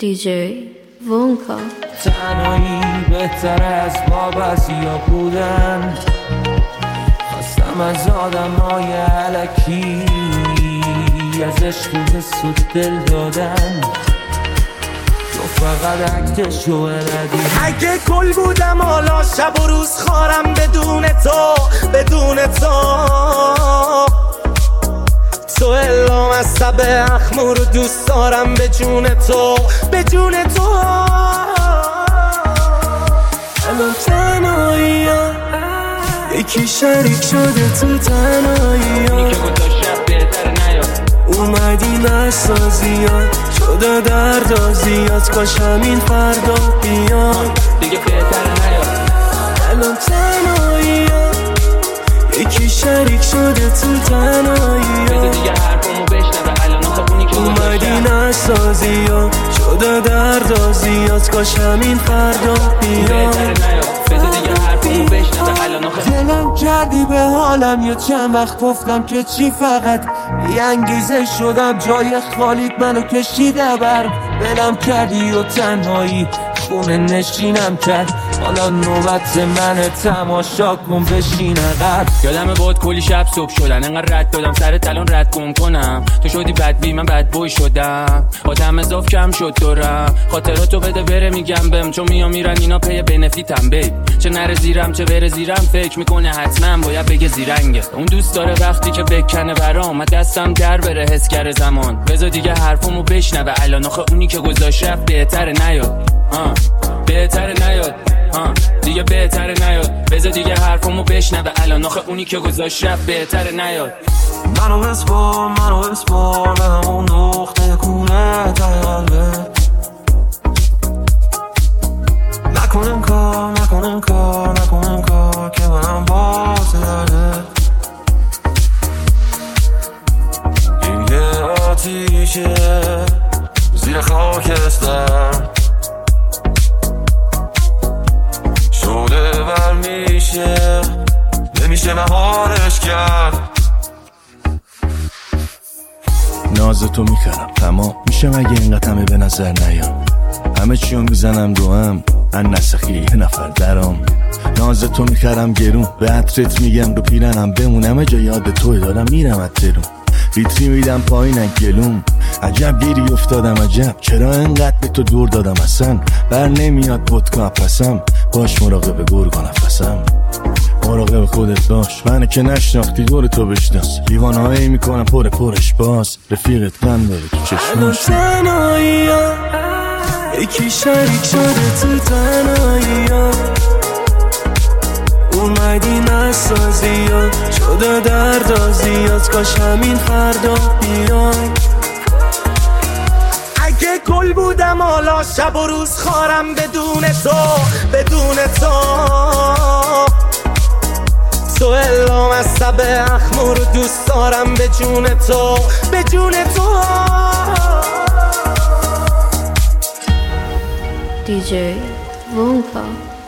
DJ Wonka. تنهایی بهتر از وابستیا بودن، خواستم از آدمای علکی از عشق و حس و دل دادن، تو فقط عکسشو بردی. اگه گل بودم حالا شب و روز خارم بدون تو، بدون تو الهام از سب اخمو رو دوست دارم به جون تو، به جون تو. الان تنهایی ها یکی شریک شده تو تنهایی ها، که گذاشت بهتر نیاد اومدی نسازی ها شده درد زیاد، کاش همین فردا بیاد دیگه بهتر نیاد. الان تنهایی ها یکی شریک شده تو تنهایی ها، دیگه حرفمو بشنوه الان خبونی که اومدی نسازی ها شده درد زیاد، کاش همین فردا بیاد بهتر نیاد. بذار دیگه حرفمو بشنوه الان دلم کردی به حالم یا چند وقت گفتم که چی، فقط یه انگیزه شدم جای خالیت منو کشیده بر دلم کردی و تنهایی خونه نشینم کرد، حالا نوبت منه تماشا کن بشین عقب. یادم بود کلی شب صبح شدن انقدر رد دادم سر تلون رد گم کنم، تو شدی بد بی من بد بوی شدم، آدم اضاف کم شد دورم، خاطراتو بده بره میگم بهم، چون میرن اینا پی بنفیتم بیب، چه نره زیرم چه بره زیرم فکر میکنه حتما باید بگه زیرنگه، اون دوست داره وقتی که بکنه برام من دستم در بره حس کرده زمان، بذار دیگه حرفمو بشنوه الان آخه اونی که گذاشت رفت بهتره نیاد، بهتره نیاد، دیگه بهتره نیاد، بذار دیگه حرفمو بشنوه الان آخه اونی که گذاشت رفت بهتره نیاد. منو بسپار به همون نقطه کونه ته قلبه، نکنم کار که منم باز درده، این یه آتیشه زیر خاکستر شده ور میشه نمیشه مهارش کرد. ناز تو میخرم تمام میشه مگه اینقدر همه به نظر نیام، همه چیو میزنم دوام ان نسخی یه نفر درام، ناز تو میخرم گرون به عطرت میگم رو پیرنم بمون، همه جا یاد توی دارم میرم اترون ویتری میدم پایینن گلوم، عجب گیری افتادم عجب چرا انقدر به تو دور دادم، اصلا بر نمیاد ودکا پسم، باش مراقب گرگا نفسم، مراقب خودت باش منو که نشناختی دور تو بشناس، دیوانهایی میکنم پرش باز رفیقت کن داره تو چشماش. تنهایی ها یکی شریک شده تو تنهایی ها، اومدی نسازی ها شده درد زیاد، کاش همین فردا بیاد. اگه گل بودم حالا شب و روز خارم بدون تو الهام از سب اخمو رو دوست دارم به جون تو، به جون تو. DJ Wonka.